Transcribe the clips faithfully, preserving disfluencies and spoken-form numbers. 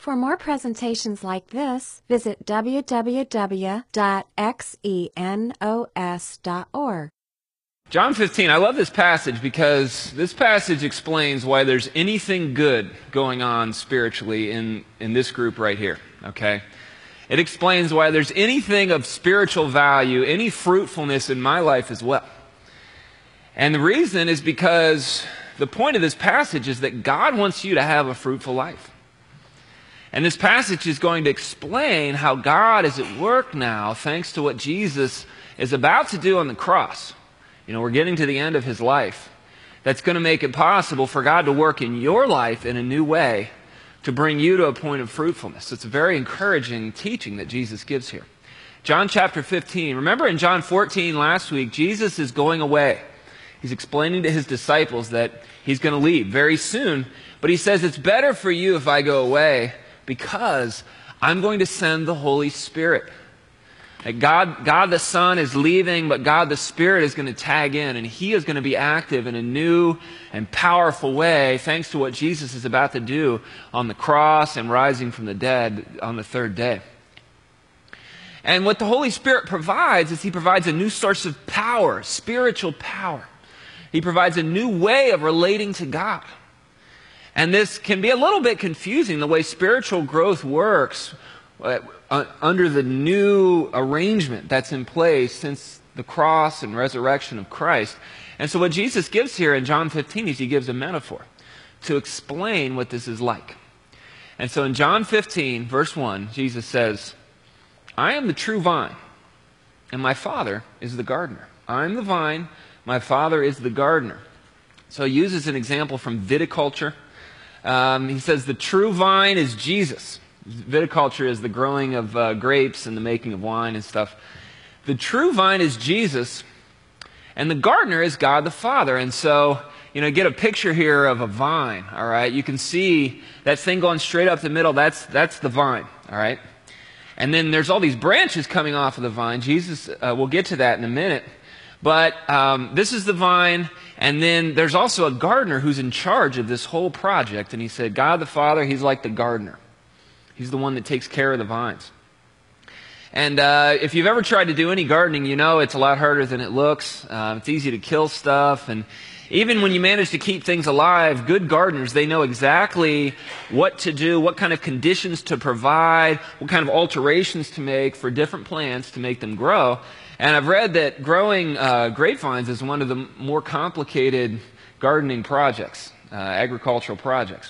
For more presentations like this, visit w w w dot xenos dot org. John fifteen, I love this passage because this passage explains why there's anything good going on spiritually in, in this group right here, okay? It explains why there's anything of spiritual value, any fruitfulness in my life as well. And the reason is because the point of this passage is that God wants you to have a fruitful life. And this passage is going to explain how God is at work now, thanks to what Jesus is about to do on the cross. You know, we're getting to the end of his life. That's going to make it possible for God to work in your life in a new way to bring you to a point of fruitfulness. It's a very encouraging teaching that Jesus gives here. John chapter fifteen. Remember in John fourteen last week, Jesus is going away. He's explaining to his disciples that he's going to leave very soon. But he says, it's better for you if I go away, because I'm going to send the Holy Spirit. That God, God the Son is leaving, but God the Spirit is going to tag in, and he is going to be active in a new and powerful way, thanks to what Jesus is about to do on the cross and rising from the dead on the third day. And what the Holy Spirit provides is he provides a new source of power, spiritual power. He provides a new way of relating to God. And this can be a little bit confusing, the way spiritual growth works uh, under the new arrangement that's in place since the cross and resurrection of Christ. And so what Jesus gives here in John fifteen is he gives a metaphor to explain what this is like. And so in John fifteen, verse one, Jesus says, I am the true vine, and my Father is the gardener. I am the vine, my Father is the gardener. So he uses an example from viticulture. Um, he says the true vine is Jesus. Viticulture is the growing of uh, grapes and the making of wine and stuff. The true vine is Jesus, and the gardener is God the Father. And so, you know, get a picture here of a vine, all right? You can see that thing going straight up the middle. That's, that's the vine, all right? And then there's all these branches coming off of the vine. Jesus, uh, we'll get to that in a minute. But um, this is the vine, and then there's also a gardener who's in charge of this whole project. And he said, God the Father, he's like the gardener. He's the one that takes care of the vines. And uh, if you've ever tried to do any gardening, you know it's a lot harder than it looks. Uh, it's easy to kill stuff. And even when you manage to keep things alive, good gardeners, they know exactly what to do, what kind of conditions to provide, what kind of alterations to make for different plants to make them grow. And I've read that growing uh, grapevines is one of the more complicated gardening projects, uh, agricultural projects.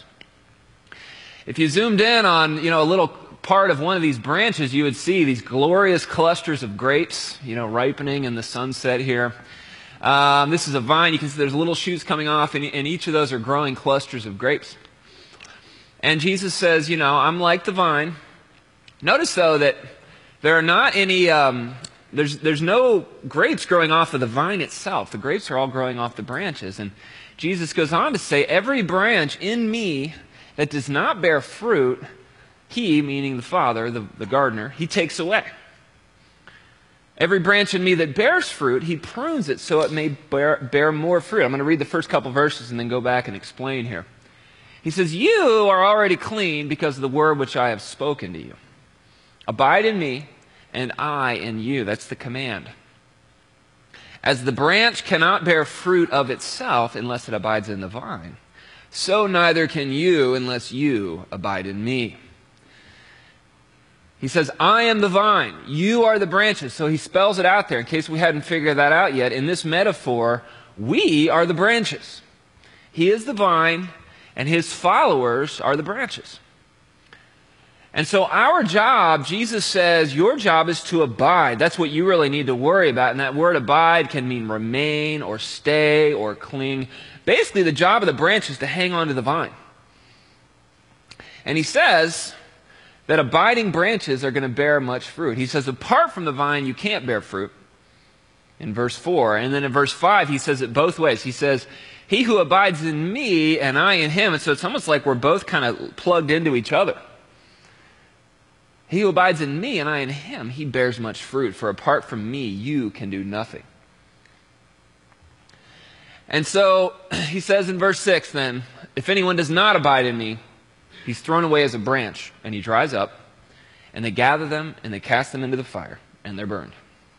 If you zoomed in on, you know, a little part of one of these branches, you would see these glorious clusters of grapes, you know, ripening in the sunset here. Um, this is a vine. You can see there's little shoots coming off, and, and each of those are growing clusters of grapes. And Jesus says, you know, I'm like the vine. Notice, though, that there are not any... Um, There's, there's no grapes growing off of the vine itself. The grapes are all growing off the branches. And Jesus goes on to say, every branch in me that does not bear fruit, he, meaning the Father, the, the gardener, he takes away. Every branch in me that bears fruit, he prunes it so it may bear, bear more fruit. I'm going to read the first couple verses and then go back and explain here. He says, you are already clean because of the word which I have spoken to you. Abide in me, and I in you. That's the command. As the branch cannot bear fruit of itself unless it abides in the vine, so neither can you unless you abide in me. He says, I am the vine, you are the branches. So he spells it out there in case we hadn't figured that out yet. In this metaphor, we are the branches. He is the vine, and his followers are the branches. And so our job, Jesus says, your job is to abide. That's what you really need to worry about. And that word abide can mean remain or stay or cling. Basically, the job of the branch is to hang on to the vine. And he says that abiding branches are going to bear much fruit. He says, apart from the vine, you can't bear fruit. In verse four. And then in verse five, he says it both ways. He says, he who abides in me and I in him. And so it's almost like we're both kind of plugged into each other. He who abides in me and I in him, he bears much fruit. For apart from me, you can do nothing. And so he says in verse six then, if anyone does not abide in me, He's thrown away as a branch, and he dries up, and they gather them, and they cast them into the fire, and they're burned.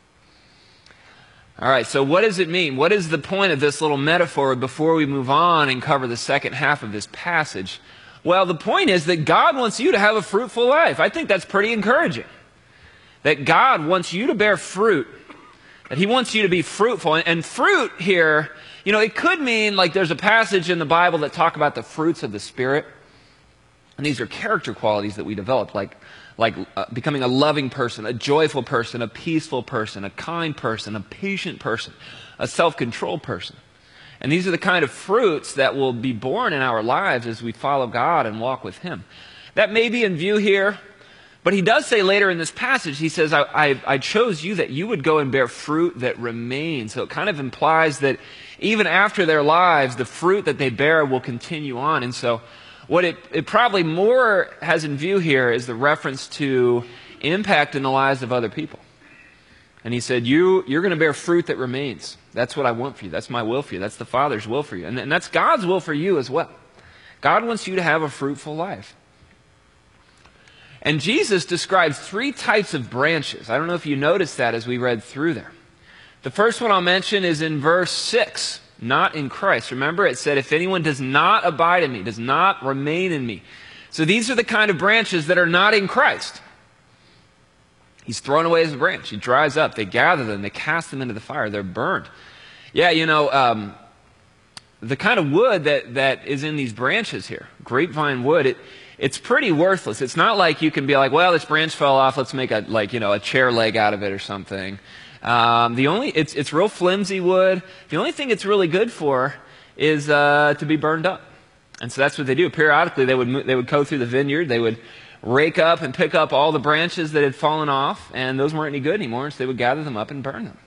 All right, so what does it mean? What is the point of this little metaphor before we move on and cover the second half of this passage? Well, the point is that God wants you to have a fruitful life. I think that's pretty encouraging. That God wants you to bear fruit, that he wants you to be fruitful. And, and fruit here, you know, it could mean like there's a passage in the Bible that talk about the fruits of the Spirit. And these are character qualities that we develop, like, like uh, becoming a loving person, a joyful person, a peaceful person, a kind person, a patient person, a self-controlled person. And these are the kind of fruits that will be born in our lives as we follow God and walk with him. That may be in view here, but he does say later in this passage, he says, I, I, I chose you that you would go and bear fruit that remains. So it kind of implies that even after their lives, the fruit that they bear will continue on. And so what it, it probably more has in view here is the reference to impact in the lives of other people. And he said, you, you're going to bear fruit that remains. That's what I want for you. That's my will for you. That's the Father's will for you. And, and that's God's will for you as well. God wants you to have a fruitful life. And Jesus describes three types of branches. I don't know if you noticed that as we read through there. The first one I'll mention is in verse six. Not in Christ. Remember, it said, if anyone does not abide in me, does not remain in me. So these are the kind of branches that are not in Christ. He's thrown away as a branch. He dries up. They gather them. They cast them into the fire. They're burned. Yeah, you know, um, the kind of wood that, that is in these branches here, grapevine wood, it, it's pretty worthless. It's not like you can be like, well, this branch fell off. Let's make a, like, you know, a chair leg out of it or something. Um, the only it's it's real flimsy wood. The only thing it's really good for is uh, to be burned up, and so that's what they do. Periodically, they would they would go through the vineyard. They would rake up and pick up all the branches that had fallen off, and those weren't any good anymore. So they would gather them up and burn them.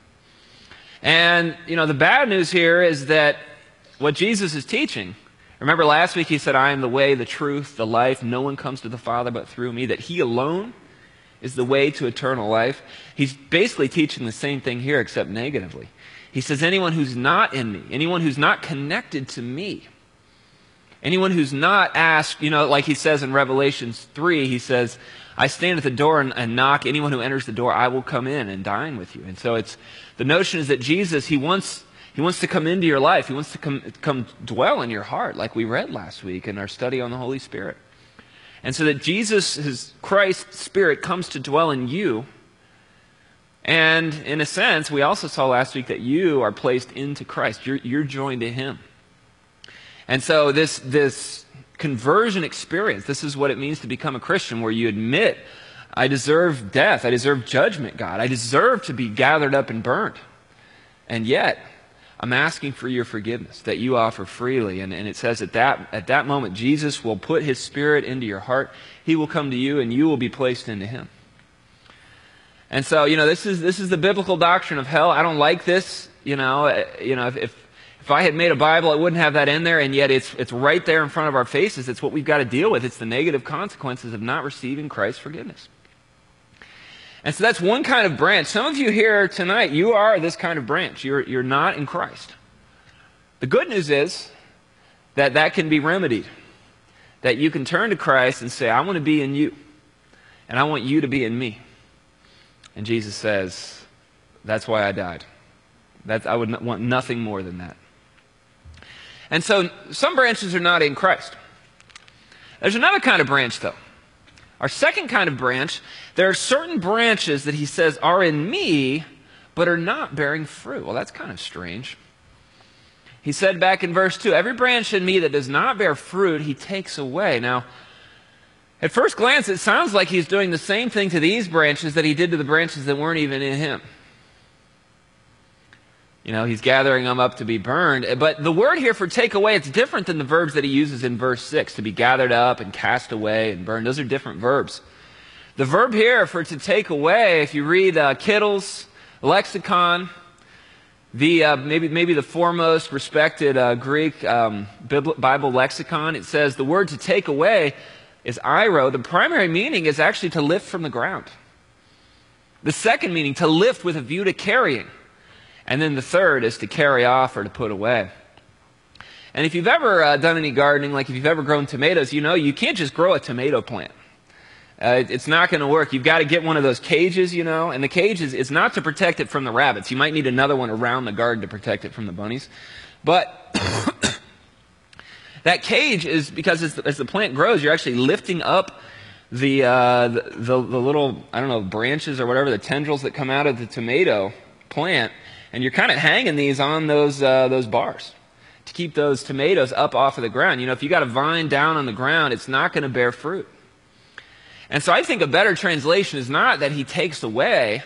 And you know, the bad news here is that what Jesus is teaching. Remember last week he said, "I am the way, the truth, the life. No one comes to the Father but through me." That he alone is the way to eternal life. He's basically teaching the same thing here, except negatively. He says, anyone who's not in me, anyone who's not connected to me, anyone who's not asked, you know, like he says in Revelation three, he says, I stand at the door and, and knock. Anyone who enters the door, I will come in and dine with you. And so it's the notion is that Jesus, he wants he wants to come into your life. He wants to come, come dwell in your heart, like we read last week in our study on the Holy Spirit. And so that Jesus, his Christ's Spirit, comes to dwell in you. And in a sense, we also saw last week that you are placed into Christ. You're, you're joined to him. And so this, this conversion experience, this is what it means to become a Christian, where you admit, I deserve death. I deserve judgment, God. I deserve to be gathered up and burned. And yet, I'm asking for your forgiveness that you offer freely. And, and it says at that, at that moment, Jesus will put his Spirit into your heart. He will come to you and you will be placed into him. And so, you know, this is, this is the biblical doctrine of hell. I don't like this. You know, you know, if, if, if I had made a Bible, I wouldn't have that in there. And yet it's, it's right there in front of our faces. It's what we've got to deal with. It's the negative consequences of not receiving Christ's forgiveness. And so that's one kind of branch. Some of you here tonight, you are this kind of branch. You're, you're not in Christ. The good news is that that can be remedied. That you can turn to Christ and say, I want to be in you. And I want you to be in me. And Jesus says, that's why I died. That's, I would not want nothing more than that. And so some branches are not in Christ. There's another kind of branch, though. Our second kind of branch, there are certain branches that he says are in me, but are not bearing fruit. Well, that's kind of strange. He said back in verse two, every branch in me that does not bear fruit, he takes away. Now, at first glance, it sounds like he's doing the same thing to these branches that he did to the branches that weren't even in him. You know, he's gathering them up to be burned. But the word here for take away, it's different than the verbs that he uses in verse six, to be gathered up and cast away and burned. Those are different verbs. The verb here for to take away, if you read uh, Kittle's lexicon, the uh, maybe maybe the foremost respected uh, Greek um, Bible lexicon, it says the word to take away is airo. The primary meaning is actually to lift from the ground. The second meaning, to lift with a view to carrying. And then the third is to carry off or to put away. And if you've ever uh, done any gardening, like if you've ever grown tomatoes, you know you can't just grow a tomato plant. Uh, it, it's not going to work. You've got to get one of those cages, you know, and the cage is, is not to protect it from the rabbits. You might need another one around the garden to protect it from the bunnies. But that cage is because as the, as the plant grows, you're actually lifting up the, uh, the, the the little, I don't know, branches or whatever, the tendrils that come out of the tomato plant, and you're kind of hanging these on those uh, those bars to keep those tomatoes up off of the ground. You know, if you got a vine down on the ground, it's not going to bear fruit. And so I think a better translation is not that he takes away,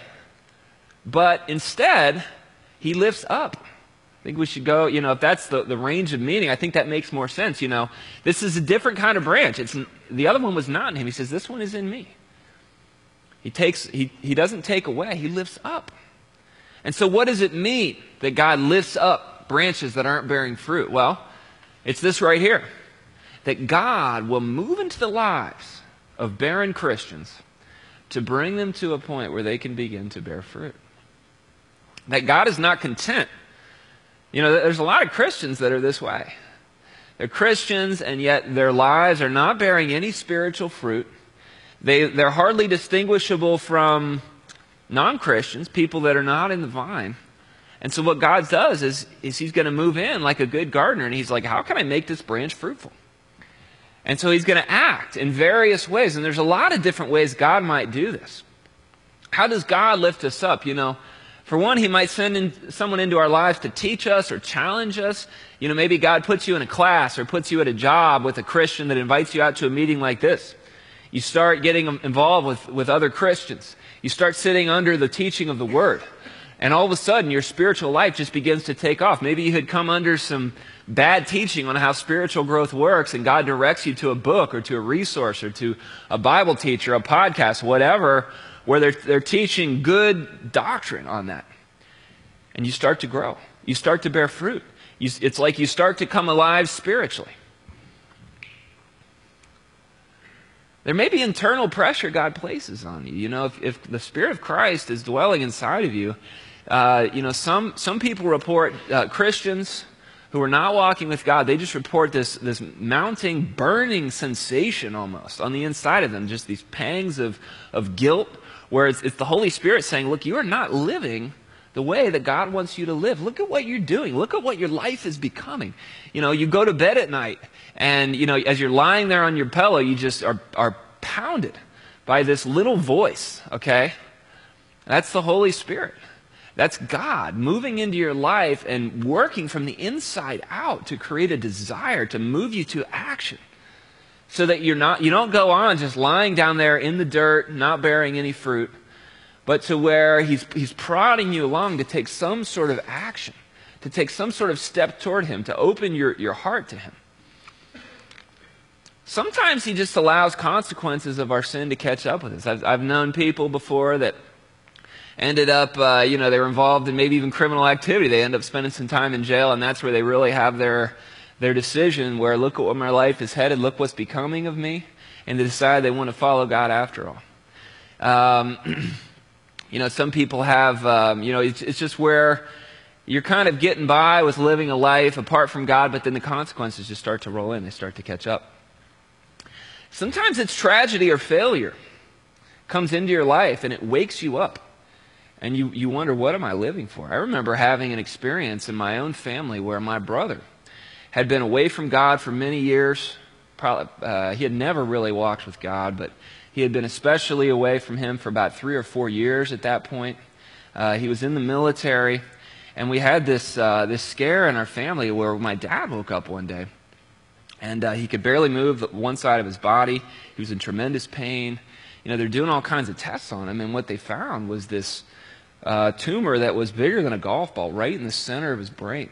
but instead, he lifts up. I think we should go, you know, if that's the, the range of meaning, I think that makes more sense. You know, this is a different kind of branch. It's, the other one was not in him. He says, this one is in me. He takes, he, he doesn't take away, he lifts up. And so what does it mean that God lifts up branches that aren't bearing fruit? Well, it's this right here. That God will move into the lives of barren Christians to bring them to a point where they can begin to bear fruit. That God is not content. You know, there's a lot of Christians that are this way. They're Christians, and yet their lives are not bearing any spiritual fruit. They, they're hardly distinguishable from non-Christians, people that are not in the vine. And so what God does is, is he's going to move in like a good gardener, and he's like, how can I make this branch fruitful? And so he's going to act in various ways, and there's a lot of different ways God might do this. How does God lift us up? You know, for one, he might send in someone into our lives to teach us or challenge us. You know, maybe God puts you in a class or puts you at a job with a Christian that invites you out to a meeting like this. You start getting involved with, with other Christians. You start sitting under the teaching of the Word. And all of a sudden, your spiritual life just begins to take off. Maybe you had come under some bad teaching on how spiritual growth works, and God directs you to a book or to a resource or to a Bible teacher, a podcast, whatever, where they're, they're teaching good doctrine on that. And you start to grow. You start to bear fruit. You, it's like you start to come alive spiritually. There may be internal pressure God places on you. You know, if, if the Spirit of Christ is dwelling inside of you, uh, you know, some, some people report uh, Christians who are not walking with God, they just report this, this mounting, burning sensation almost on the inside of them, just these pangs of, of guilt, where it's, it's the Holy Spirit saying, look, you are not living the way that God wants you to live. Look at what you're doing. Look at what your life is becoming. You know, you go to bed at night, and, you know, as you're lying there on your pillow, you just are, are pounded by this little voice, okay? That's the Holy Spirit. That's God moving into your life and working from the inside out to create a desire to move you to action. So that you're not, you don't go on just lying down there in the dirt, not bearing any fruit, but to where he's, he's prodding you along to take some sort of action, to take some sort of step toward him, to open your, your heart to him. Sometimes he just allows consequences of our sin to catch up with us. I've, I've known people before that ended up, uh, you know, they were involved in maybe even criminal activity. They end up spending some time in jail, and that's where they really have their their decision where, look at what my life is headed, look what's becoming of me, and they decide they want to follow God after all. Um, you know, some people have, um, you know, it's, it's just where you're kind of getting by with living a life apart from God, but then the consequences just start to roll in. They start to catch up. Sometimes it's tragedy or failure comes into your life, and it wakes you up. And you, you wonder, what am I living for? I remember having an experience in my own family where my brother had been away from God for many years. Probably, uh, he had never really walked with God, but he had been especially away from him for about three or four years at that point. Uh, he was in the military, and we had this uh, this scare in our family where my dad woke up one day, and uh, he could barely move one side of his body. He was in tremendous pain. You know, they're doing all kinds of tests on him, and what they found was this uh, tumor that was bigger than a golf ball right in the center of his brain.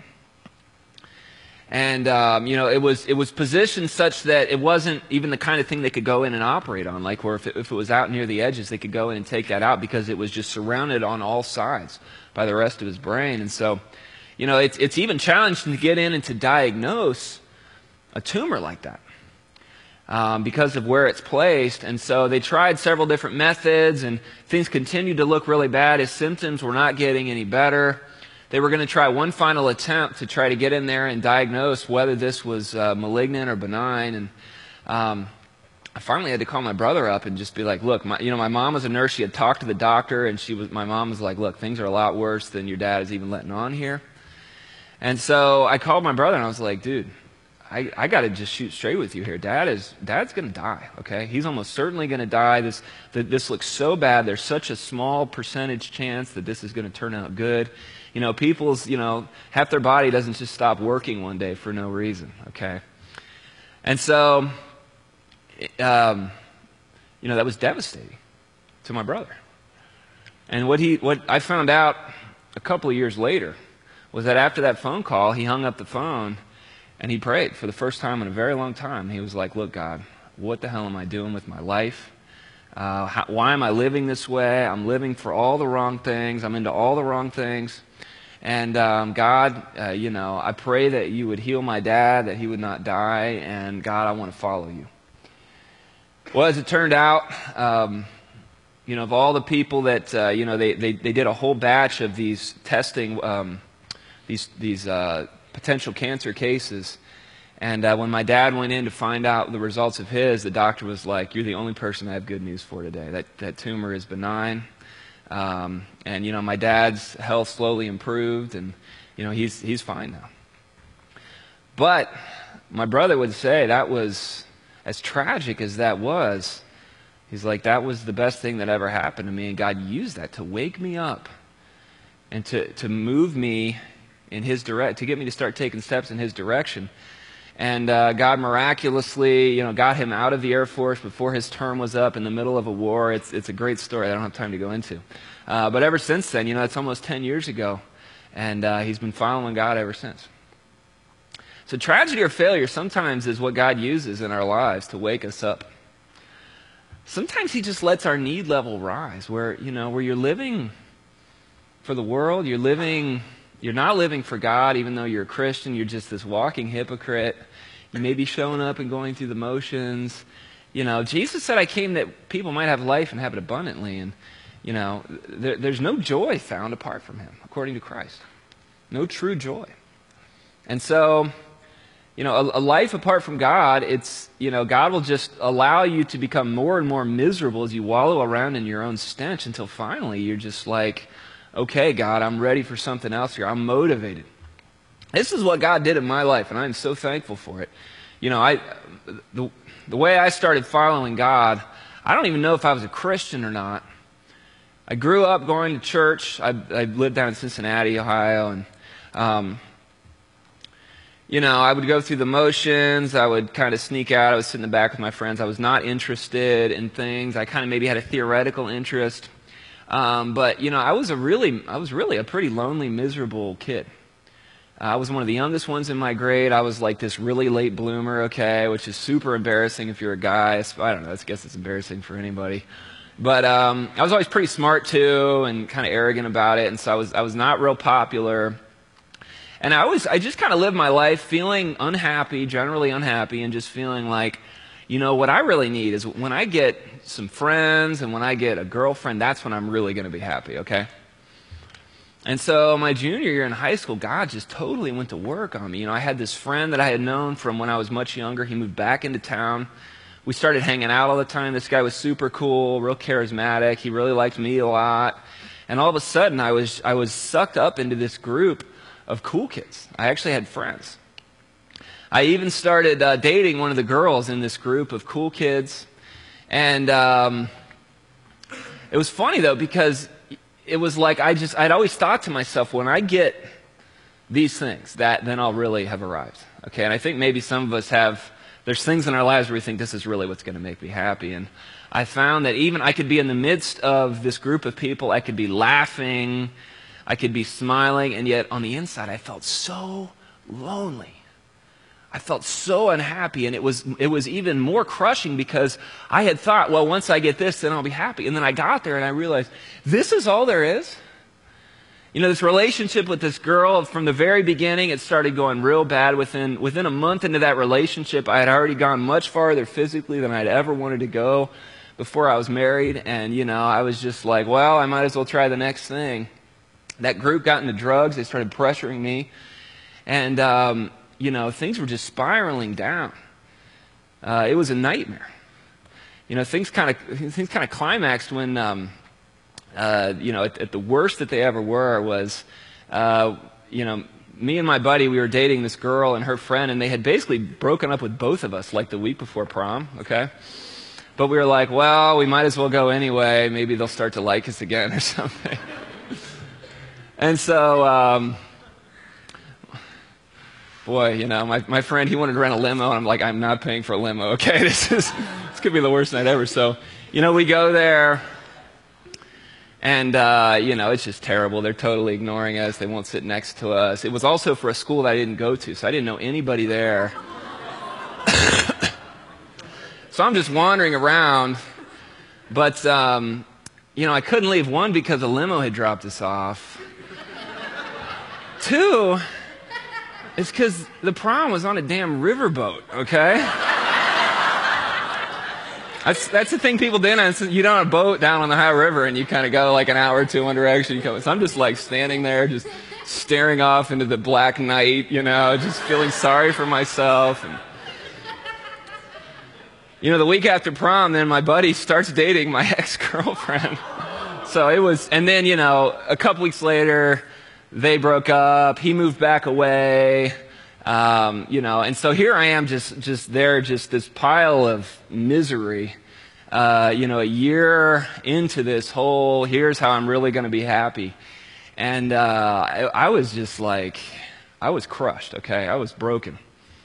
And, um, you know, it was it was positioned such that it wasn't even the kind of thing they could go in and operate on, like where if it, if it was out near the edges, they could go in and take that out because it was just surrounded on all sides by the rest of his brain. And so, you know, it's, it's even challenging to get in and to diagnose a tumor like that um, because of where it's placed. And so they tried several different methods, and things continued to look really bad. His symptoms were not getting any better. they were going to try one final attempt to try to get in there and diagnose whether this was uh, malignant or benign. And um, I finally had to call my brother up and just be like, look, my, you know, my mom was a nurse. She had talked to the doctor, and she was, my mom was like, look, things are a lot worse than your dad is even letting on here. And so I called my brother, and I was like, dude, I, I got to just shoot straight with you here. Dad is, Dad's going to die, okay? He's almost certainly going to die. This, the, this looks so bad. There's such a small percentage chance that this is going to turn out good. You know, people's, you know, half their body doesn't just stop working one day for no reason, okay? And so, um, you know, that was devastating to my brother. And what he, what I found out a couple of years later was that after that phone call, he hung up the phone and he prayed for the first time in a very long time. He was like, look, God, what the hell am I doing with my life? Uh, how, why am I living this way? I'm living for all the wrong things. I'm into all the wrong things. And um, God, uh, you know, I pray that you would heal my dad, that he would not die. And God, I want to follow you. Well, as it turned out, um, you know, of all the people that, uh, you know, they, they, they did a whole batch of these testing, um, these, these uh, potential cancer cases. And uh, when my dad went in to find out the results of his, the doctor was like, you're the only person I have good news for today. That, that tumor is benign. Um, and, you know, my dad's health slowly improved, and, you know, he's, he's fine now. But my brother would say that was, as tragic as that was, he's like, that was the best thing that ever happened to me, and God used that to wake me up and to, to move me in His direct, to get me to start taking steps in His direction. And uh, God miraculously, you know, got him out of the Air Force before his term was up in the middle of a war. It's it's a great story. I don't have time to go into. Uh, but ever since then, you know, it's almost ten years ago, and uh, he's been following God ever since. So tragedy or failure sometimes is what God uses in our lives to wake us up. Sometimes He just lets our need level rise, where, you know, where you're living for the world, you're living... You're not living for God, even though you're a Christian. You're just this walking hypocrite. You may be showing up and going through the motions. You know, Jesus said, I came that people might have life and have it abundantly. And, you know, there, there's no joy found apart from Him, according to Christ. No true joy. And so, you know, a, a life apart from God, it's, you know, God will just allow you to become more and more miserable as you wallow around in your own stench until finally you're just like, okay, God, I'm ready for something else here. I'm motivated. This is what God did in my life, and I'm so thankful for it. You know, I the, the way I started following God, I don't even know if I was a Christian or not. I grew up going to church. I, I lived down in Cincinnati, Ohio, and, um, you know, I would go through the motions. I would kind of sneak out. I would sit in the back with my friends. I was not interested in things. I kind of maybe had a theoretical interest. Um, but, you know, I was a really, I was really a pretty lonely, miserable kid. Uh, I was one of the youngest ones in my grade. I was like this really late bloomer, okay, which is super embarrassing if you're a guy. I don't know, I guess it's embarrassing for anybody. But um, I was always pretty smart, too, and kind of arrogant about it, and so I was, I was not real popular. And I always, I just kind of lived my life feeling unhappy, generally unhappy, and just feeling like, you know, what I really need is when I get some friends and when I get a girlfriend, that's when I'm really going to be happy, okay? And so my junior year in high school, God just totally went to work on me. You know, I had this friend that I had known from when I was much younger. He moved back into town. We started hanging out all the time. This guy was super cool, real charismatic. He really liked me a lot. And all of a sudden, I was, I was sucked up into this group of cool kids. I actually had friends. I even started uh, dating one of the girls in this group of cool kids. And um, it was funny, though, because it was like I just, I'd always thought to myself, when I get these things, that then I'll really have arrived. Okay, and I think maybe some of us have, there's things in our lives where we think this is really what's going to make me happy. And I found that even I could be in the midst of this group of people, I could be laughing, I could be smiling, and yet on the inside I felt so lonely. I felt so unhappy, and it was it was even more crushing because I had thought, well, once I get this, then I'll be happy. And then I got there and I realized, this is all there is? You know, this relationship with this girl, from the very beginning, it started going real bad. Within within a month into that relationship, I had already gone much farther physically than I'd ever wanted to go before I was married. And, you know, I was just like, well, I might as well try the next thing. that group got into drugs. They started pressuring me. And, um, you know, things were just spiraling down. Uh, it was a nightmare. You know, things kind of things kind of climaxed when, um, uh, you know, at, at the worst that they ever were was, uh, you know, me and my buddy, we were dating this girl and her friend, and they had basically broken up with both of us like the week before prom, okay? But we were like, well, we might as well go anyway. Maybe they'll start to like us again or something. And so, um, boy, you know, my, my friend, he wanted to rent a limo, and I'm like, I'm not paying for a limo, okay? This is this could be the worst night ever. So, you know, we go there, and, uh, you know, it's just terrible. They're totally ignoring us. They won't sit next to us. It was also for a school that I didn't go to, so I didn't know anybody there. So I'm just wandering around, but, um, you know, I couldn't leave. One, because a limo had dropped us off. Two, it's because the prom was on a damn riverboat, okay? That's, that's the thing people do. You don't have a boat down on the high river, and you kind of go like an hour or two one direction. You come, so I'm just like standing there, just staring off into the black night, you know, just feeling sorry for myself. And, you know, the week after prom, then my buddy starts dating my ex-girlfriend. So it was, and then, you know, a couple weeks later, they broke up. He moved back away. Um, you know, and so here I am, just, just there, just this pile of misery. Uh, you know, a year into this whole, here's how I'm really going to be happy. And uh, I, I was just like, I was crushed, okay? I was broken.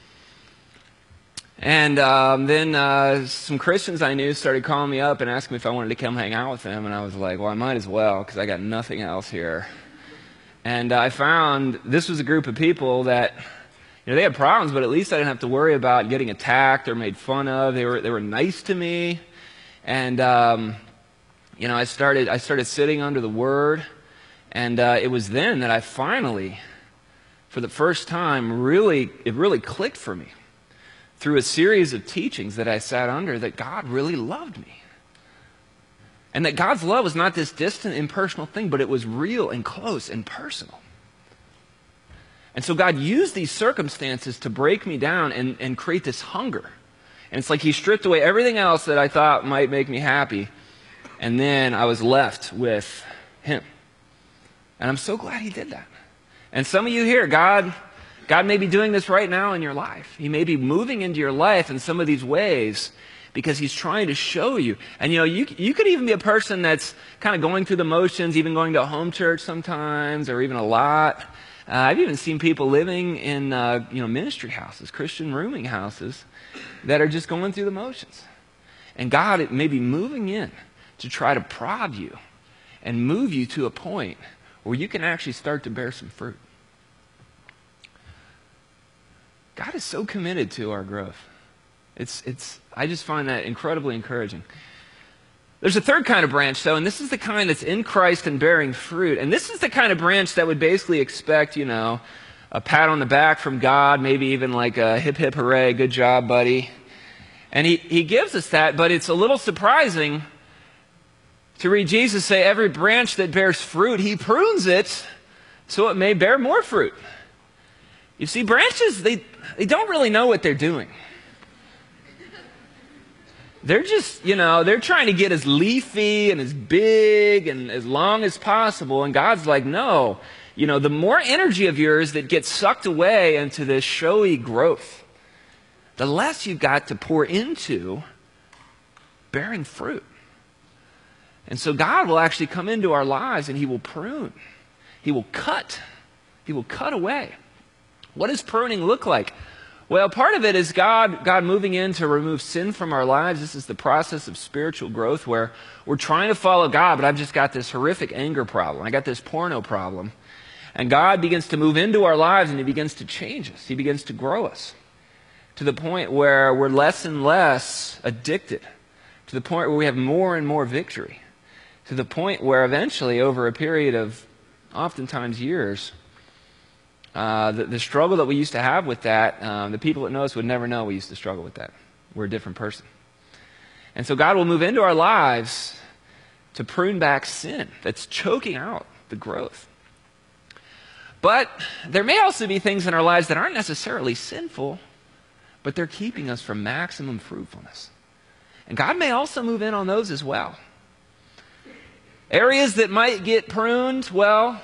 And um, then uh, some Christians I knew started calling me up and asking me if I wanted to come hang out with them. And I was like, well, I might as well, because I got nothing else here. And uh, I found this was a group of people that, you know, they had problems, but at least I didn't have to worry about getting attacked or made fun of. They were they were nice to me. And, um, you know, I started, I started sitting under the Word. And uh, it was then that I finally, for the first time, really, it really clicked for me, through a series of teachings that I sat under, that God really loved me. And that God's love was not this distant, impersonal thing, but it was real and close and personal. And so God used these circumstances to break me down and, and create this hunger. And it's like He stripped away everything else that I thought might make me happy, and then I was left with Him. And I'm so glad He did that. And some of you here, God... God may be doing this right now in your life. He may be moving into your life in some of these ways because He's trying to show you. And, you know, you, you could even be a person that's kind of going through the motions, even going to a home church sometimes, or even a lot. Uh, I've even seen people living in, uh, you know, ministry houses, Christian rooming houses, that are just going through the motions. And God may be moving in to try to prod you and move you to a point where you can actually start to bear some fruit. God is so committed to our growth. It's, it's, I just find that incredibly encouraging. There's a third kind of branch, though, and this is the kind that's in Christ and bearing fruit. And this is the kind of branch that would basically expect, you know, a pat on the back from God, maybe even like a hip, hip, hooray, good job, buddy. And he, he gives us that, but it's a little surprising to read Jesus say, every branch that bears fruit, He prunes it so it may bear more fruit. You see, branches, they, they don't really know what they're doing. They're just, you know, they're trying to get as leafy and as big and as long as possible. And God's like, no, you know, the more energy of yours that gets sucked away into this showy growth, the less you've got to pour into bearing fruit. And so God will actually come into our lives and He will prune. He will cut. He will cut away. What does pruning look like? Well, part of it is God, God moving in to remove sin from our lives. This is the process of spiritual growth where we're trying to follow God, but I've just got this horrific anger problem. I got this porno problem. And God begins to move into our lives and He begins to change us. He begins to grow us to the point where we're less and less addicted, to the point where we have more and more victory, to the point where eventually, over a period of oftentimes years, Uh, the, the struggle that we used to have with that, um, the people that know us would never know we used to struggle with that. We're a different person. And so God will move into our lives to prune back sin that's choking out the growth. But there may also be things in our lives that aren't necessarily sinful, but they're keeping us from maximum fruitfulness. And God may also move in on those as well. Areas that might get pruned, well,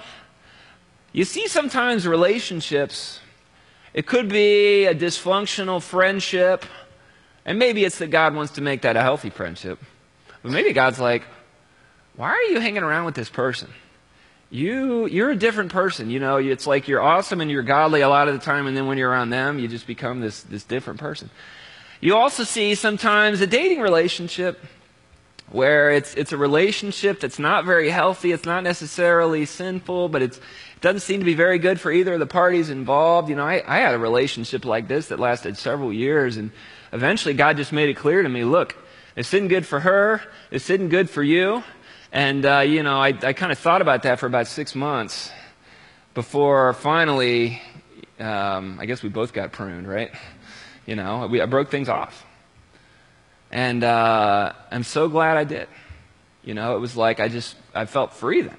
you see sometimes relationships, it could be a dysfunctional friendship, and maybe it's that God wants to make that a healthy friendship. But maybe God's like, why are you hanging around with this person? You, you're a different person. You know, it's like you're awesome and you're godly a lot of the time, and then when you're around them, you just become this, this different person. You also see sometimes a dating relationship where it's, it's a relationship that's not very healthy. It's not necessarily sinful, but it's, it doesn't seem to be very good for either of the parties involved. You know, I, I had a relationship like this that lasted several years, and eventually God just made it clear to me, look, this isn't good for her. This isn't good for you. And, uh, you know, I, I kind of thought about that for about six months before finally, um, I guess we both got pruned, right? You know, we, I broke things off. And uh, I'm so glad I did. You know, it was like I just, I felt free then.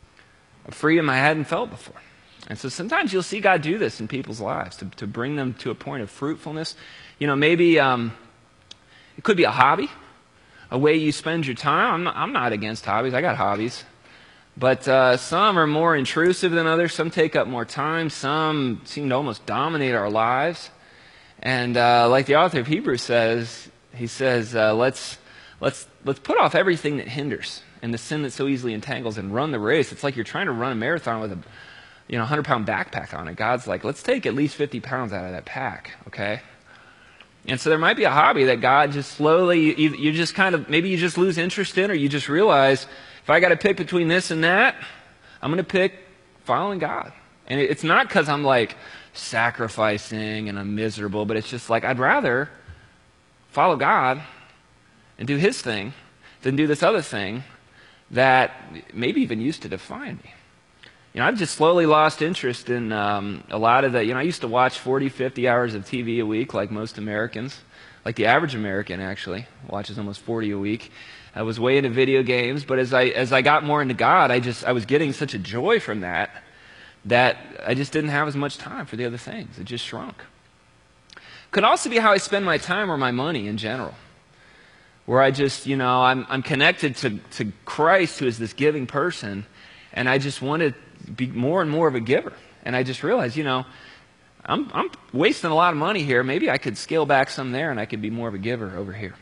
A freedom I hadn't felt before. And so sometimes you'll see God do this in people's lives to, to bring them to a point of fruitfulness. You know, maybe um, it could be a hobby. A way you spend your time. I'm not, I'm not against hobbies. I got hobbies. But uh, some are more intrusive than others. Some take up more time. Some seem to almost dominate our lives. And uh, like the author of Hebrews says, he says, uh, let's, let's, let's put off everything that hinders and the sin that so easily entangles and run the race. It's like you're trying to run a marathon with a you know, one hundred pound backpack on it. God's like, let's take at least fifty pounds out of that pack, okay? And so there might be a hobby that God just slowly, you, you just kind of, maybe you just lose interest in, or you just realize, if I got to pick between this and that, I'm going to pick following God. And it, it's not because I'm like sacrificing and I'm miserable, but it's just like I'd rather follow God and do His thing than do this other thing that maybe even used to define me. You know, I've just slowly lost interest in um, a lot of the, you know, I used to watch forty, fifty hours of T V a week like most Americans. Like the average American, actually, watches almost forty a week. I was way into video games, but as I as I got more into God, I just, I was getting such a joy from that, that I just didn't have as much time for the other things. It just shrunk. Could also be how I spend my time or my money in general. Where I just, you know, I'm, I'm connected to, to Christ, who is this giving person, and I just want to be more and more of a giver. And I just realized, you know, I'm, I'm wasting a lot of money here. Maybe I could scale back some there and I could be more of a giver over here.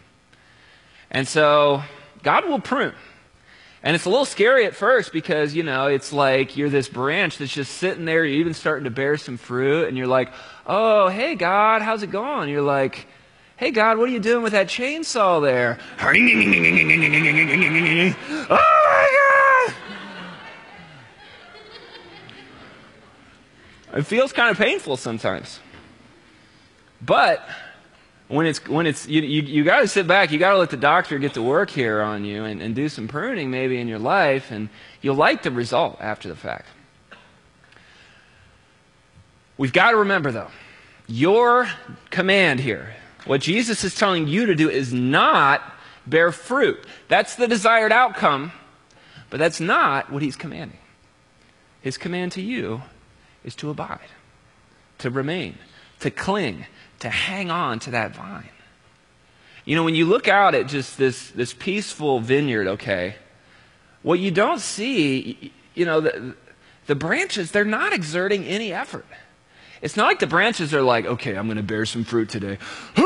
And so God will prune. And it's a little scary at first because, you know, it's like you're this branch that's just sitting there, you're even starting to bear some fruit, and you're like, oh, hey, God, how's it going? You're like, hey, God, what are you doing with that chainsaw there? Oh, my God! It feels kind of painful sometimes. But when it's, when it's you, you, you got to sit back, you got to let the doctor get to work here on you and, and do some pruning maybe in your life, and you'll like the result after the fact. We've got to remember, though, your command here, what Jesus is telling you to do, is not bear fruit. That's the desired outcome, but that's not what He's commanding. His command to you is to abide, to remain, to cling, to hang on to that vine. You know, when you look out at just this, this peaceful vineyard, okay, what you don't see, you know, the, the branches, they're not exerting any effort. It's not like the branches are like, okay, I'm going to bear some fruit today.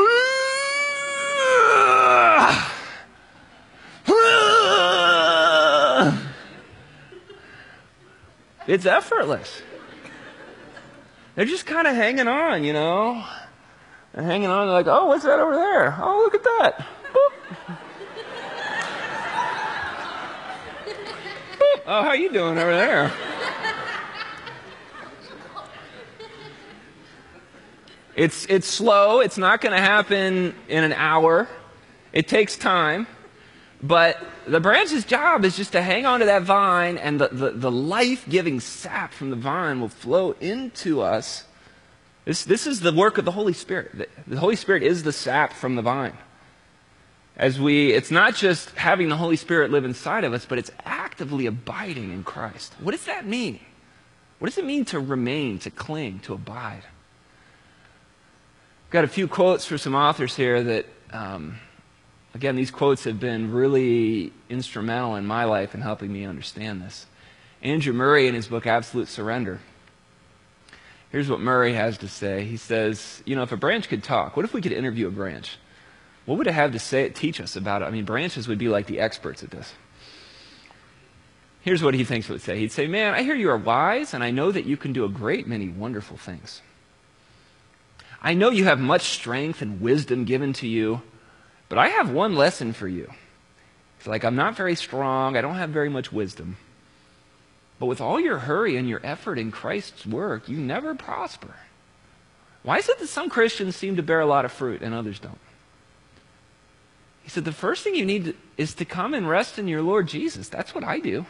It's effortless. They're just kind of hanging on, you know. They're hanging on, they're like, oh, what's that over there? Oh, look at that. Boop. Boop. Oh, how you doing over there? It's, it's slow. It's not going to happen in an hour. It takes time. But the branch's job is just to hang on to that vine, and the, the, the life-giving sap from the vine will flow into us. This, this is the work of the Holy Spirit. The, the Holy Spirit is the sap from the vine. As we, it's not just having the Holy Spirit live inside of us, but it's actively abiding in Christ. What does that mean? What does it mean to remain, to cling, to abide? I've got a few quotes for some authors here that, um, again, these quotes have been really instrumental in my life in helping me understand this. Andrew Murray, in his book Absolute Surrender, here's what Murray has to say. He says, you know, if a branch could talk, what if we could interview a branch? What would it have to say, teach us about it? I mean, branches would be like the experts at this. Here's what he thinks it would say. He'd say, man, I hear you are wise, and I know that you can do a great many wonderful things. I know you have much strength and wisdom given to you, but I have one lesson for you. It's like, I'm not very strong, I don't have very much wisdom. But with all your hurry and your effort in Christ's work, you never prosper. Why is it that some Christians seem to bear a lot of fruit and others don't? He said, the first thing you need to, is to come and rest in your Lord Jesus. That's what I do.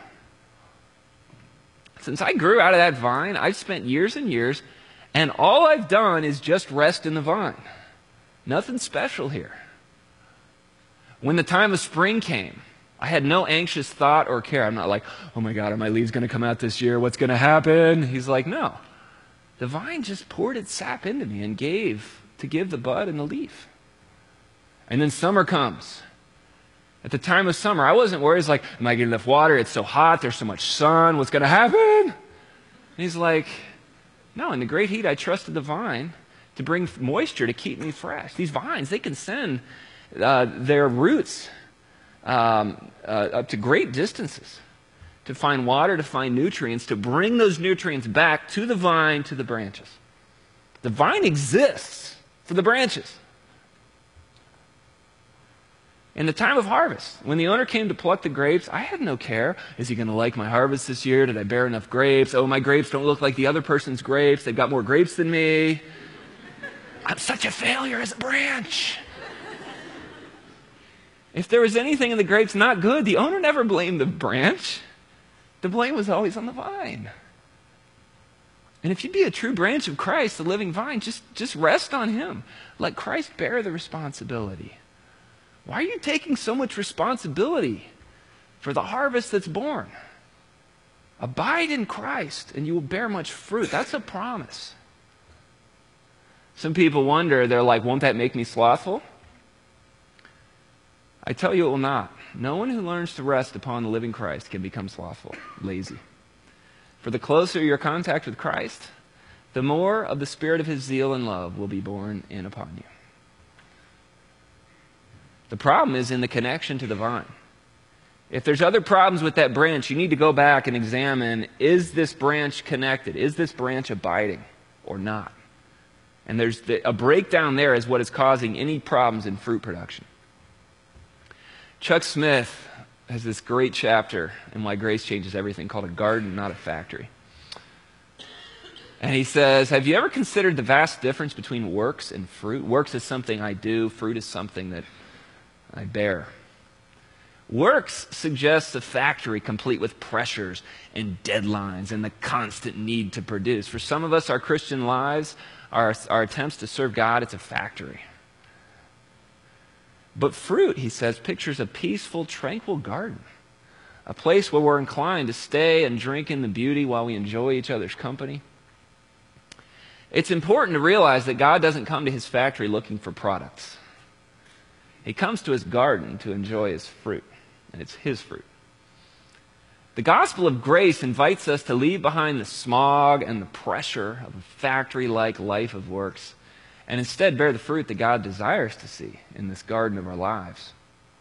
Since I grew out of that vine, I've spent years and years, and all I've done is just rest in the vine. Nothing special here. When the time of spring came, I had no anxious thought or care. I'm not like, oh my God, are my leaves going to come out this year? What's going to happen? He's like, no. The vine just poured its sap into me and gave to give the bud and the leaf. And then summer comes. At the time of summer, I wasn't worried. It's like, am I getting enough water? It's so hot. There's so much sun. What's going to happen? And he's like, no, in the great heat, I trusted the vine to bring moisture to keep me fresh. These vines, they can send uh, their roots um, uh, up to great distances to find water, to find nutrients, to bring those nutrients back to the vine, to the branches. The vine exists for the branches. In the time of harvest, when the owner came to pluck the grapes, I had no care. Is he going to like my harvest this year? Did I bear enough grapes? Oh, my grapes don't look like the other person's grapes. They've got more grapes than me. I'm such a failure as a branch. If there was anything in the grapes not good, the owner never blamed the branch. The blame was always on the vine. And if you'd be a true branch of Christ, the living vine, just, just rest on him. Let Christ bear the responsibility. Why are you taking so much responsibility for the harvest that's born? Abide in Christ, and you will bear much fruit. That's a promise. Some people wonder, they're like, won't that make me slothful? I tell you it will not. No one who learns to rest upon the living Christ can become slothful, lazy. For the closer your contact with Christ, the more of the spirit of his zeal and love will be born in upon you. The problem is in the connection to the vine. If there's other problems with that branch, you need to go back and examine, is this branch connected? Is this branch abiding or not? And there's the, a breakdown there is what is causing any problems in fruit production. Chuck Smith has this great chapter in Why Grace Changes Everything called A Garden, Not a Factory. And he says, have you ever considered the vast difference between works and fruit? Works is something I do. Fruit is something that I bear. Works suggests a factory complete with pressures and deadlines and the constant need to produce. For some of us, our Christian lives, our, our attempts to serve God, it's a factory. But fruit, he says, pictures a peaceful, tranquil garden, a place where we're inclined to stay and drink in the beauty while we enjoy each other's company. It's important to realize that God doesn't come to his factory looking for products. He comes to his garden to enjoy his fruit, and it's his fruit. The gospel of grace invites us to leave behind the smog and the pressure of a factory-like life of works, and instead bear the fruit that God desires to see in this garden of our lives.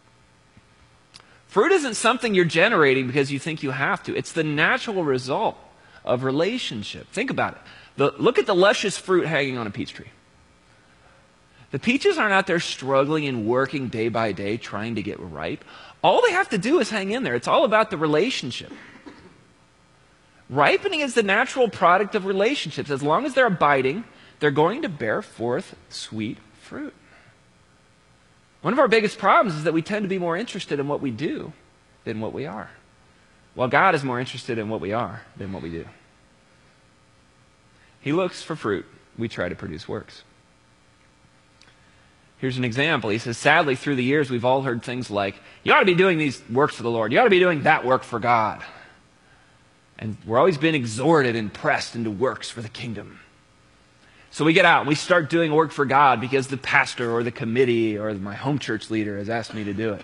Fruit isn't something you're generating because you think you have to. It's the natural result of relationship. Think about it. The, look at the luscious fruit hanging on a peach tree. The peaches aren't out there struggling and working day by day trying to get ripe. All they have to do is hang in there. It's all about the relationship. Ripening is the natural product of relationships. As long as they're abiding, they're going to bear forth sweet fruit. One of our biggest problems is that we tend to be more interested in what we do than what we are, while God is more interested in what we are than what we do. He looks for fruit. We try to produce works. Here's an example. He says, sadly, through the years, we've all heard things like, you ought to be doing these works for the Lord. You ought to be doing that work for God. And we're always being exhorted and pressed into works for the kingdom. So we get out and we start doing work for God because the pastor or the committee or my home church leader has asked me to do it.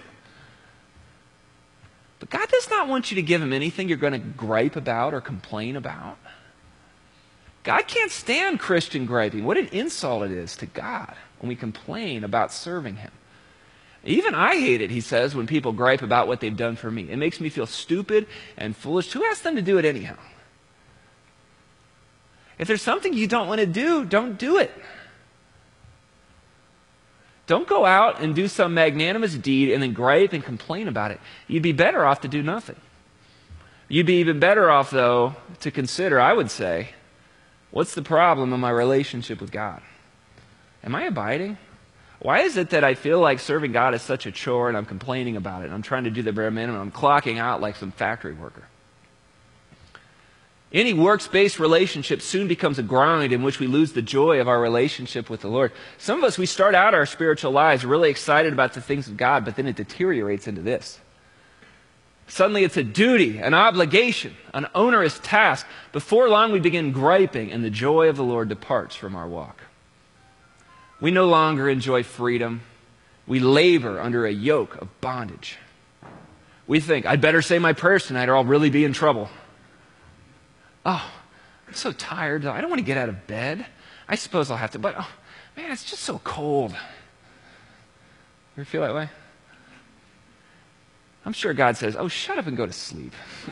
But God does not want you to give him anything you're going to gripe about or complain about. God can't stand Christian griping. What an insult it is to God when we complain about serving him. Even I hate it, he says, when people gripe about what they've done for me. It makes me feel stupid and foolish. Who asked them to do it anyhow? If there's something you don't want to do, don't do it. Don't go out and do some magnanimous deed and then gripe and complain about it. You'd be better off to do nothing. You'd be even better off, though, to consider, I would say, what's the problem in my relationship with God? Am I abiding? Why is it that I feel like serving God is such a chore and I'm complaining about it? I'm trying to do the bare minimum. I'm clocking out like some factory worker. Any works-based relationship soon becomes a grind in which we lose the joy of our relationship with the Lord. Some of us, we start out our spiritual lives really excited about the things of God, but then it deteriorates into this. Suddenly it's a duty, an obligation, an onerous task. Before long we begin griping and the joy of the Lord departs from our walk. We no longer enjoy freedom. We labor under a yoke of bondage. We think, I'd better say my prayers tonight or I'll really be in trouble. Oh, I'm so tired. I don't want to get out of bed. I suppose I'll have to, but oh, man, it's just so cold. You ever feel that way? I'm sure God says, oh, shut up and go to sleep.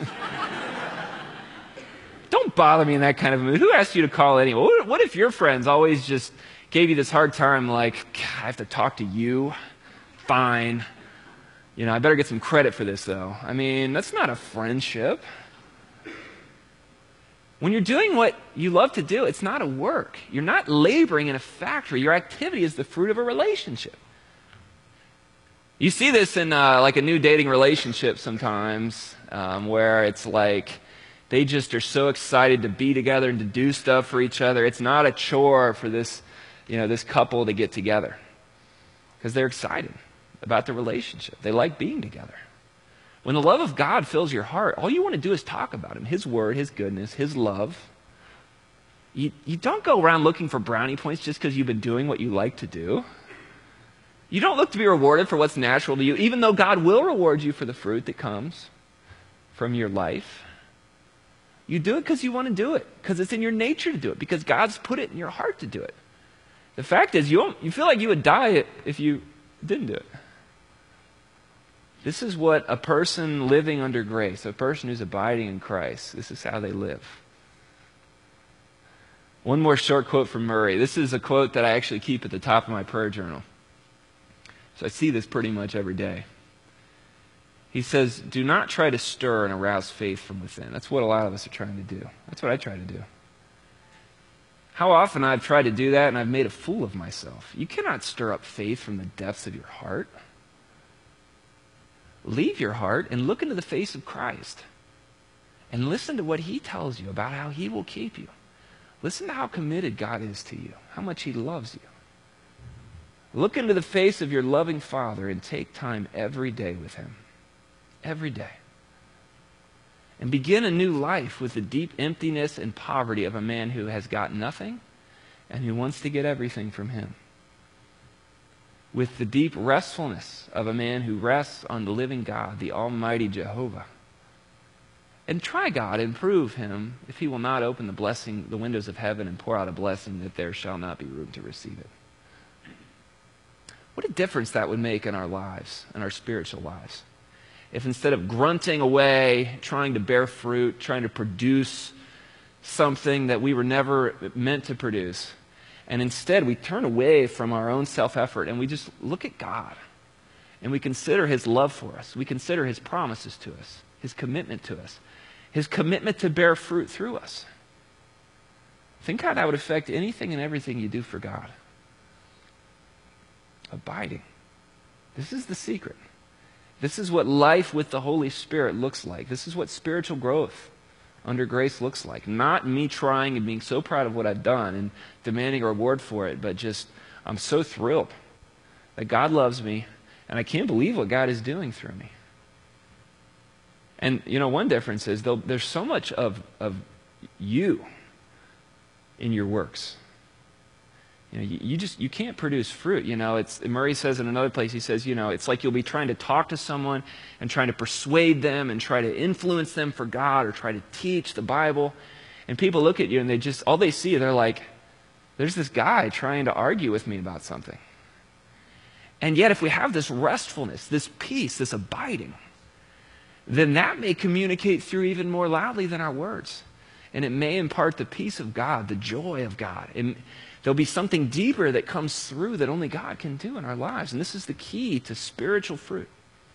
Don't bother me in that kind of mood. Who asked you to call anyone? What, what if your friends always just gave you this hard time like, I have to talk to you? Fine. You know, I better get some credit for this, though. I mean, that's not a friendship. When you're doing what you love to do, it's not a work. You're not laboring in a factory. Your activity is the fruit of a relationship. You see this in uh, like a new dating relationship sometimes, um, where it's like they just are so excited to be together and to do stuff for each other. It's not a chore for this, you know, this couple to get together because they're excited about the relationship. They like being together. When the love of God fills your heart, all you want to do is talk about him, his word, his goodness, his love. You, you don't go around looking for brownie points just because you've been doing what you like to do. You don't look to be rewarded for what's natural to you, even though God will reward you for the fruit that comes from your life. You do it because you want to do it, because it's in your nature to do it, because God's put it in your heart to do it. The fact is, you, you feel like you would die if you didn't do it. This is what a person living under grace, a person who's abiding in Christ, this is how they live. One more short quote from Murray. This is a quote that I actually keep at the top of my prayer journal. So I see this pretty much every day. He says, do not try to stir and arouse faith from within. That's what a lot of us are trying to do. That's what I try to do. How often I've tried to do that and I've made a fool of myself. You cannot stir up faith from the depths of your heart. Leave your heart and look into the face of Christ and listen to what he tells you about how he will keep you. Listen to how committed God is to you, how much he loves you. Look into the face of your loving Father and take time every day with him. Every day. And begin a new life with the deep emptiness and poverty of a man who has got nothing and who wants to get everything from him. With the deep restfulness of a man who rests on the living God, the Almighty Jehovah. And try God and prove him if he will not open the blessing, the windows of heaven and pour out a blessing that there shall not be room to receive it. What a difference that would make in our lives, in our spiritual lives. If instead of grunting away, trying to bear fruit, trying to produce something that we were never meant to produce, and instead we turn away from our own self-effort and we just look at God and we consider his love for us. We consider his promises to us, his commitment to us, his commitment to bear fruit through us. Think how that would affect anything and everything you do for God. Abiding. This is the secret. This is what life with the Holy Spirit looks like. This is what spiritual growth under grace looks like. Not me trying and being so proud of what I've done and demanding a reward for it, but just I'm so thrilled that God loves me and I can't believe what God is doing through me. And, you know, one difference is there's so much of, of you in your works. You know, you, you just, you can't produce fruit. You know, it's, Murray says in another place, he says, you know, it's like you'll be trying to talk to someone and trying to persuade them and try to influence them for God or try to teach the Bible. And people look at you and they just, all they see, they're like, there's this guy trying to argue with me about something. And yet if we have this restfulness, this peace, this abiding, then that may communicate through even more loudly than our words. And it may impart the peace of God, the joy of God. And there'll be something deeper that comes through that only God can do in our lives. And this is the key to spiritual fruit.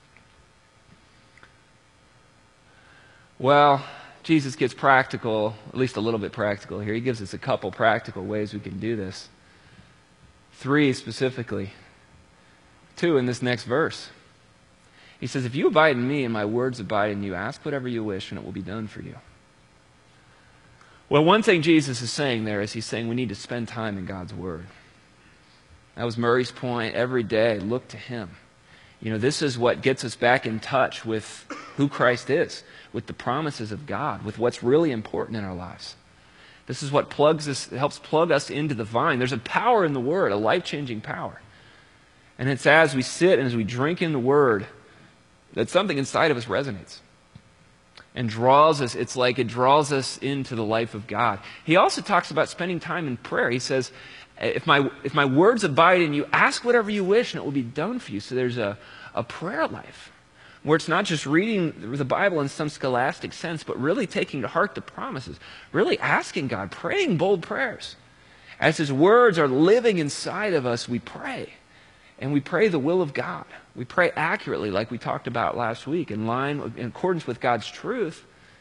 Well, Jesus gets practical, at least a little bit practical here. He gives us a couple practical ways we can do this. Three specifically. Two in this next verse. He says, if you abide in me and my words abide in you, ask whatever you wish and it will be done for you. Well, one thing Jesus is saying there is he's saying we need to spend time in God's Word. That was Murray's point. Every day, look to Him. You know, this is what gets us back in touch with who Christ is, with the promises of God, with what's really important in our lives. This is what plugs us, helps plug us into the vine. There's a power in the Word, a life-changing power. And it's as we sit and as we drink in the Word that something inside of us resonates and draws us. It's like it draws us into the life of God. He also talks about spending time in prayer. He says, if my if my words abide in you, ask whatever you wish and it will be done for you. So there's a, a prayer life where it's not just reading the Bible in some scholastic sense, but really taking to heart the promises, really asking God, praying bold prayers. As His words are living inside of us, we pray. And we pray the will of God. We pray accurately, like we talked about last week, in line, in accordance with God's truth.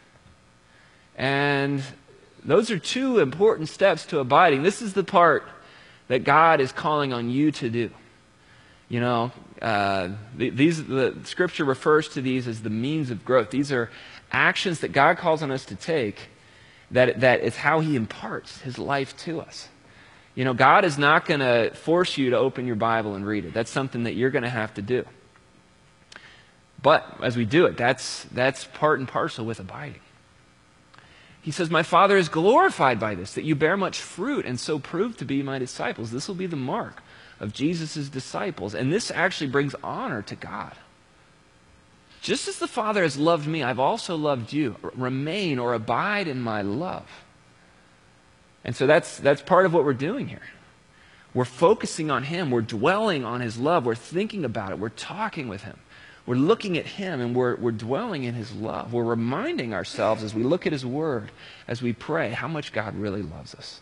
And those are two important steps to abiding. This is the part that God is calling on you to do. You know, uh, these the Scripture refers to these as the means of growth. These are actions that God calls on us to take. That that is how He imparts His life to us. You know, God is not going to force you to open your Bible and read it. That's something that you're going to have to do. But as we do it, that's, that's part and parcel with abiding. He says, my Father is glorified by this, that you bear much fruit and so prove to be my disciples. This will be the mark of Jesus' disciples. And this actually brings honor to God. Just as the Father has loved me, I've also loved you. Remain or abide in my love. And so that's that's part of what we're doing here. We're focusing on Him. We're dwelling on His love. We're thinking about it. We're talking with Him. We're looking at Him and we're, we're dwelling in His love. We're reminding ourselves as we look at His Word, as we pray, how much God really loves us.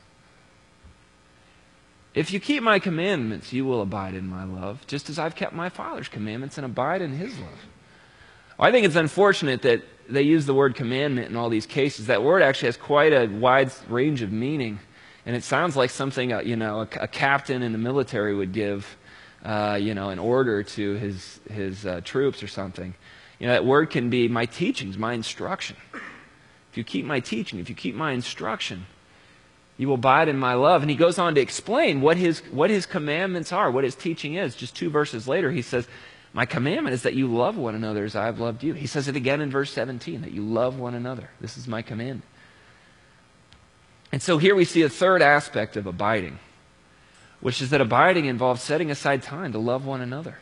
If you keep my commandments, you will abide in my love, just as I've kept my Father's commandments and abide in His love. I think it's unfortunate that they use the word commandment in all these cases. That word actually has quite a wide range of meaning. And it sounds like something, uh, you know, a, a captain in the military would give, uh, you know, an order to his, his uh, troops or something. You know, that word can be my teachings, my instruction. If you keep my teaching, if you keep my instruction, you will abide in my love. And he goes on to explain what his, what his commandments are, what his teaching is. Just two verses later, he says, my commandment is that you love one another as I have loved you. He says it again in verse seventeen, that you love one another. This is my commandment. And so here we see a third aspect of abiding, which is that abiding involves setting aside time to love one another.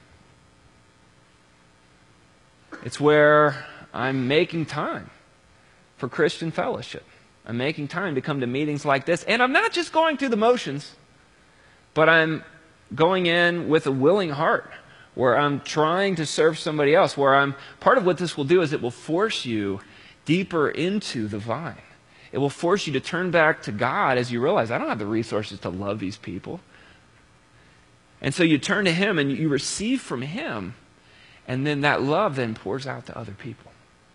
It's where I'm making time for Christian fellowship. I'm making time to come to meetings like this. And I'm not just going through the motions, but I'm going in with a willing heart, where I'm trying to serve somebody else, where I'm, part of what this will do is it will force you deeper into the vine. It will force you to turn back to God as you realize, I don't have the resources to love these people. And so you turn to Him and you receive from Him, and then that love then pours out to other people.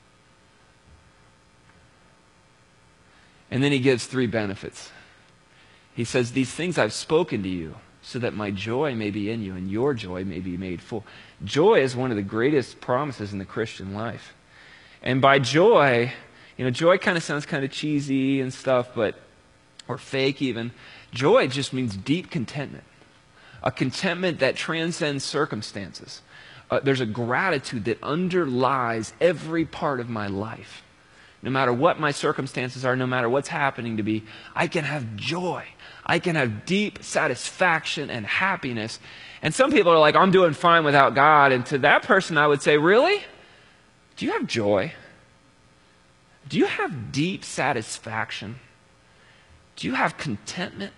And then He gives three benefits. He says, these things I've spoken to you, so that my joy may be in you and your joy may be made full. Joy is one of the greatest promises in the Christian life. And by joy, you know, joy kind of sounds kind of cheesy and stuff, but, or fake even. Joy just means deep contentment. A contentment that transcends circumstances. uh, there's a gratitude that underlies every part of my life. No matter what my circumstances are, no matter what's happening to me, I can have joy. I can have deep satisfaction and happiness. And some people are like, I'm doing fine without God. And to that person, I would say, really? Do you have joy? Do you have deep satisfaction? Do you have contentment?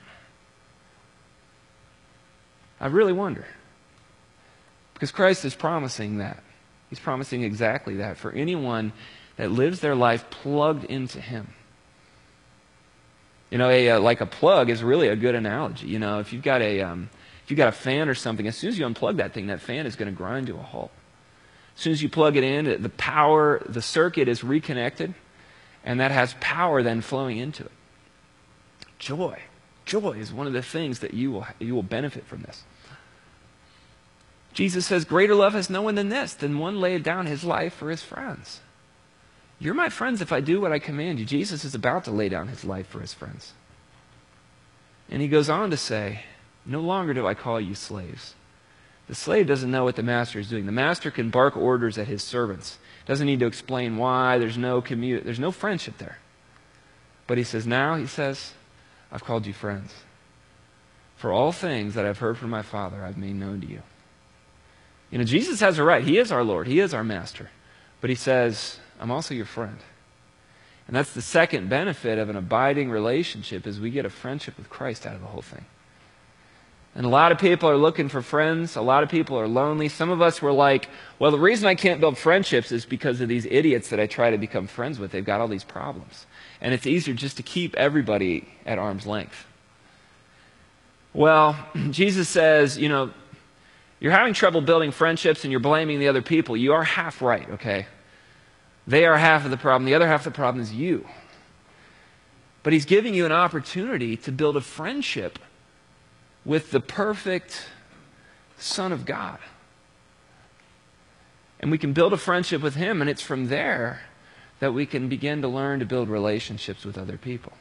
I really wonder. Because Christ is promising that. He's promising exactly that for anyone that lives their life plugged into Him. You know, a, uh, like a plug is really a good analogy. You know, if you've got a um, if you've got a fan or something, as soon as you unplug that thing, that fan is going to grind to a halt. As soon as you plug it in, the power, the circuit is reconnected, and that has power then flowing into it. Joy. Joy is one of the things that you will you will benefit from this. Jesus says, greater love has no one than this, than one laid down his life for his friends. You're my friends if I do what I command you. Jesus is about to lay down his life for his friends. And he goes on to say, no longer do I call you slaves. The slave doesn't know what the master is doing. The master can bark orders at his servants. Doesn't need to explain why. There's no commu- There's no friendship there. But he says, now, he says, I've called you friends. For all things that I've heard from my Father, I've made known to you. You know, Jesus has a right. He is our Lord. He is our master. But he says, I'm also your friend. And that's the second benefit of an abiding relationship, is we get a friendship with Christ out of the whole thing. And a lot of people are looking for friends. A lot of people are lonely. Some of us were like, well, the reason I can't build friendships is because of these idiots that I try to become friends with. They've got all these problems. And it's easier just to keep everybody at arm's length. Well, Jesus says, you know, you're having trouble building friendships and you're blaming the other people. You are half right, okay? They are half of the problem. The other half of the problem is you. But he's giving you an opportunity to build a friendship with the perfect Son of God. And we can build a friendship with him, and it's from there that we can begin to learn to build relationships with other people.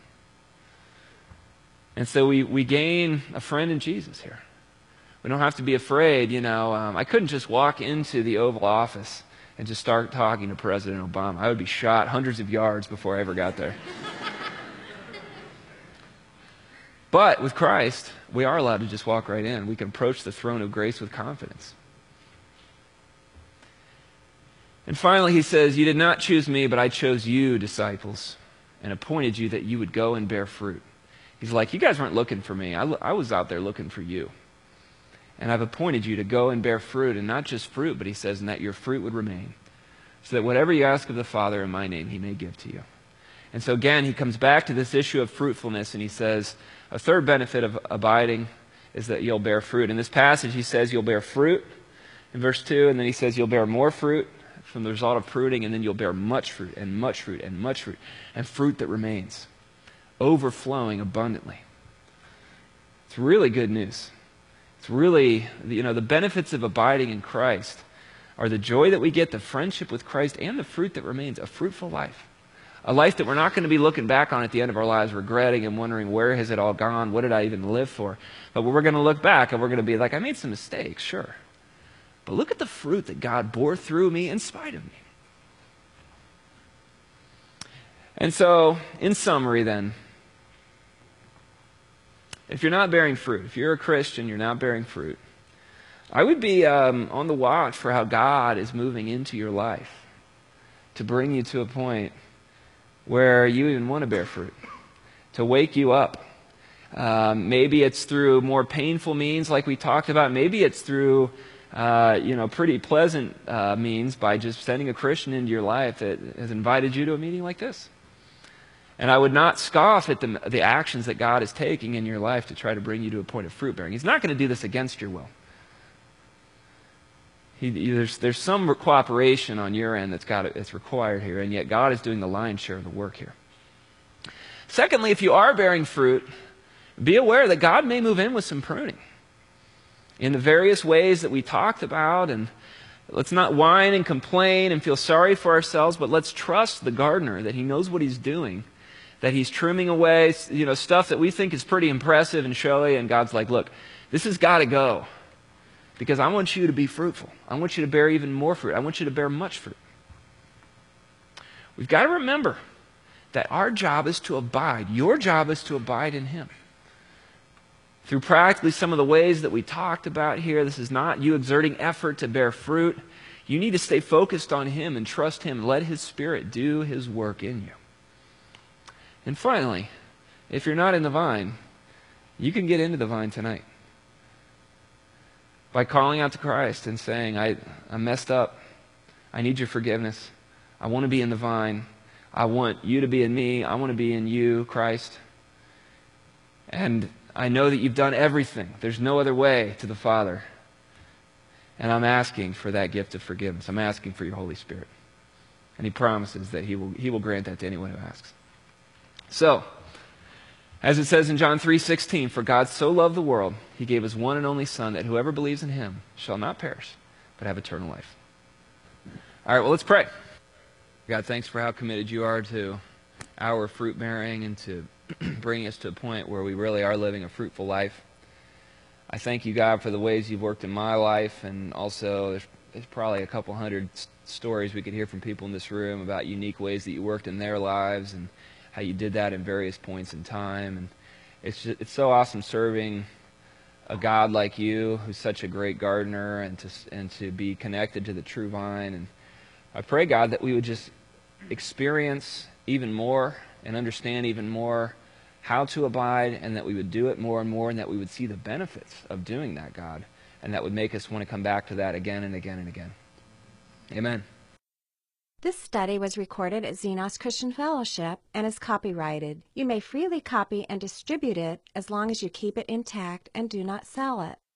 And so we, we gain a friend in Jesus here. We don't have to be afraid, you know. Um, I couldn't just walk into the Oval Office and just start talking to President Obama. I would be shot hundreds of yards before I ever got there. But with Christ, we are allowed to just walk right in. We can approach the throne of grace with confidence. And finally, he says, you did not choose me, but I chose you, disciples, and appointed you that you would go and bear fruit. He's like, you guys weren't looking for me. I, I was out there looking for you. And I've appointed you to go and bear fruit, and not just fruit, but he says, and that your fruit would remain, so that whatever you ask of the Father in my name, he may give to you. And so again, he comes back to this issue of fruitfulness, and he says, a third benefit of abiding is that you'll bear fruit. In this passage, he says you'll bear fruit in verse two, and then he says you'll bear more fruit from the result of pruning, and then you'll bear much fruit, and much fruit, and much fruit, and fruit that remains, overflowing abundantly. It's really good news. It's really, you know, the benefits of abiding in Christ are the joy that we get, the friendship with Christ, and the fruit that remains, a fruitful life. A life that we're not going to be looking back on at the end of our lives, regretting and wondering, where has it all gone? What did I even live for? But we're going to look back and we're going to be like, I made some mistakes, sure. But look at the fruit that God bore through me in spite of me. And so, in summary then, if you're not bearing fruit, if you're a Christian, you're not bearing fruit, I would be um, on the watch for how God is moving into your life to bring you to a point where you even want to bear fruit, to wake you up. Um, maybe it's through more painful means like we talked about. Maybe it's through uh, you know, pretty pleasant uh, means by just sending a Christian into your life that has invited you to a meeting like this. And I would not scoff at the, the actions that God is taking in your life to try to bring you to a point of fruit bearing. He's not going to do this against your will. He, there's, there's some cooperation on your end that's, got, that's required here, and yet God is doing the lion's share of the work here. Secondly, if you are bearing fruit, be aware that God may move in with some pruning in the various ways that we talked about. And let's not whine and complain and feel sorry for ourselves, but let's trust the gardener that he knows what he's doing, that he's trimming away, you know, stuff that we think is pretty impressive and showy, and God's like, look, this has got to go. because I want you to be fruitful. I want you to bear even more fruit. I want you to bear much fruit. We've got to remember that our job is to abide. Your job is to abide in Him. Through practically some of the ways that we talked about here, this is not you exerting effort to bear fruit. You need to stay focused on Him and trust Him. Let His Spirit do His work in you. And finally, if you're not in the vine, you can get into the vine tonight by calling out to Christ and saying, I, I messed up. I need your forgiveness. I want to be in the vine. I want you to be in me. I want to be in you, Christ. And I know that you've done everything. There's no other way to the Father. And I'm asking for that gift of forgiveness. I'm asking for your Holy Spirit. And He promises that He will, He will grant that to anyone who asks. So, as it says in John three sixteen, for God so loved the world, He gave His one and only Son, that whoever believes in Him shall not perish, but have eternal life. All right, well, let's pray. God, thanks for how committed you are to our fruit bearing and to bringing us to a point where we really are living a fruitful life. I thank you, God, for the ways you've worked in my life, and also there's, there's probably a couple hundred s- stories we could hear from people in this room about unique ways that you worked in their lives and how you did that in various points in time. And it's just, it's so awesome serving a God like you, who's such a great gardener, and to and to be connected to the true vine. And I pray, God, that we would just experience even more and understand even more how to abide, and that we would do it more and more, and that we would see the benefits of doing that, God, and that would make us want to come back to that again and again and again. Amen. This study was recorded at Xenos Christian Fellowship and is copyrighted. You may freely copy and distribute it as long as you keep it intact and do not sell it.